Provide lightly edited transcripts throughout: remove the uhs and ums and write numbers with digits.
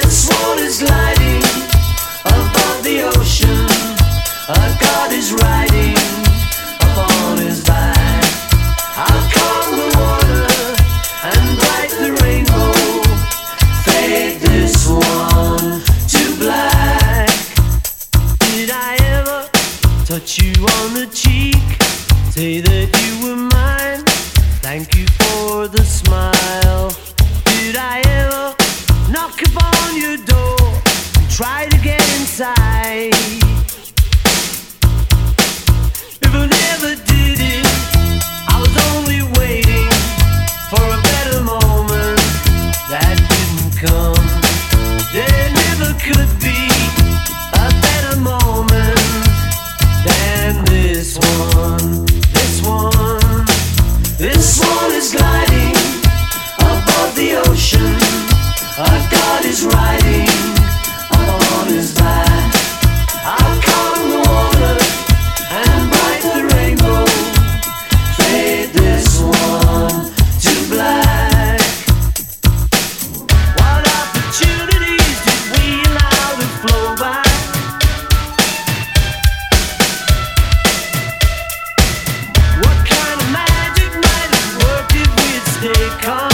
swan is gliding above the ocean. A god is riding upon his back. How calm the water and bright the rainbow. Fade this one to black. Did I ever touch you on the cheek? Say that you were mine. Thank you for the smile. Did I ever knock upon your door and try to get inside? If I never did it, I was only waiting for a better moment that didn't come. There never could be a better moment than this one. This one. This one is gliding above the ocean. A god is riding upon his back. How calm the water and bright the rainbow. Fade this one to black. What opportunities did we allow to flow by? What kind of magic might have worked if we'd stay calm?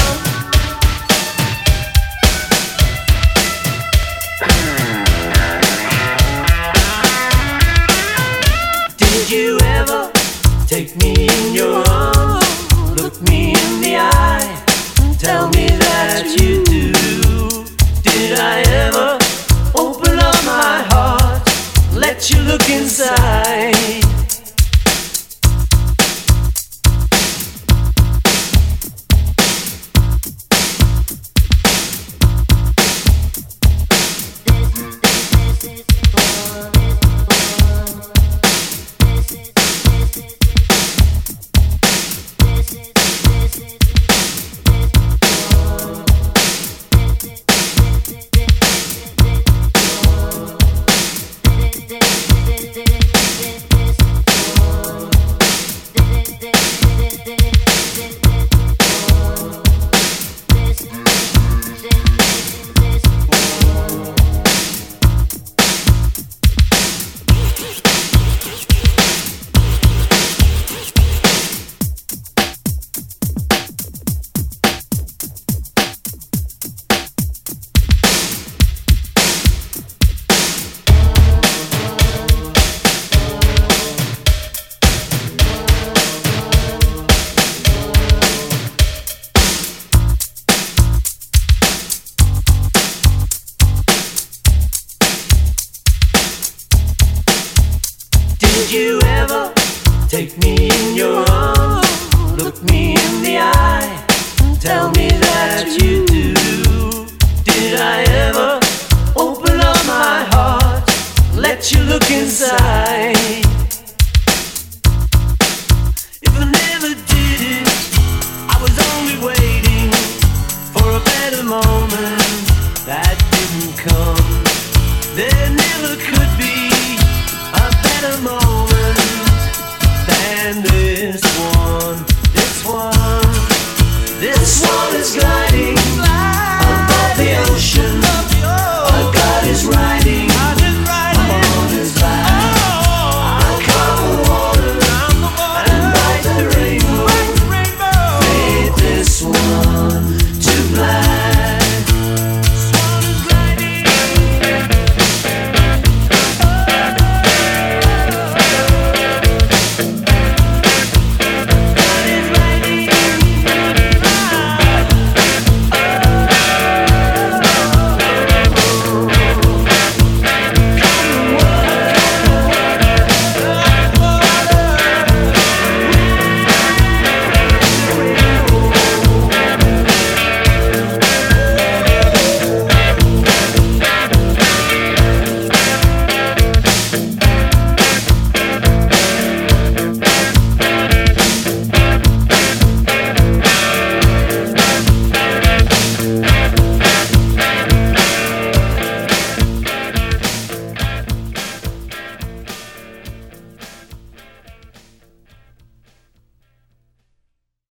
Did you ever take me in your arms? Look me in the eye, tell me that you do. Did I ever open up my heart, let you look inside? Did you ever take me in your arms, look me in the eye, tell me that you do?